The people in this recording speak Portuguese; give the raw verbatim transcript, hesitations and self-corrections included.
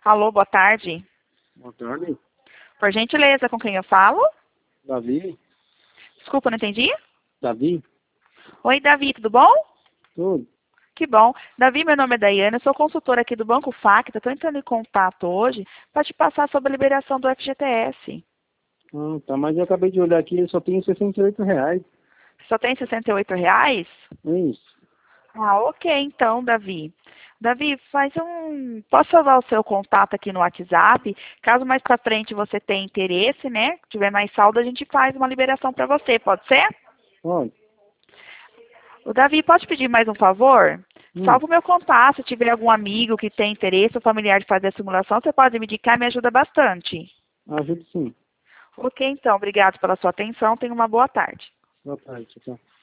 Alô, boa tarde. Boa tarde. Por gentileza, com quem eu falo? Davi? Desculpa, não entendi. Davi? Oi, Davi, tudo bom? Tudo. Que bom. Davi, meu nome é Daiane, eu sou consultora aqui do Banco Facta. Estou entrando em contato hoje para te passar sobre a liberação do F G T S. Ah, tá, mas eu acabei de olhar aqui, só tem sessenta e oito reais. Só tem sessenta e oito reais? É isso. Ah, ok, então, Davi. Davi, faz um... Posso salvar o seu contato aqui no WhatsApp? Caso mais para frente você tenha interesse, né? Tiver mais saldo, a gente faz uma liberação para você, pode ser? Olha. O Davi, pode pedir mais um favor? Hum, Salva o meu contato. Se tiver algum amigo que tem interesse ou familiar de fazer a simulação, você pode me indicar, me ajuda bastante. ajudo sim. Ok, então. Obrigado pela sua atenção. Tenha uma boa tarde. Boa tarde, tchau.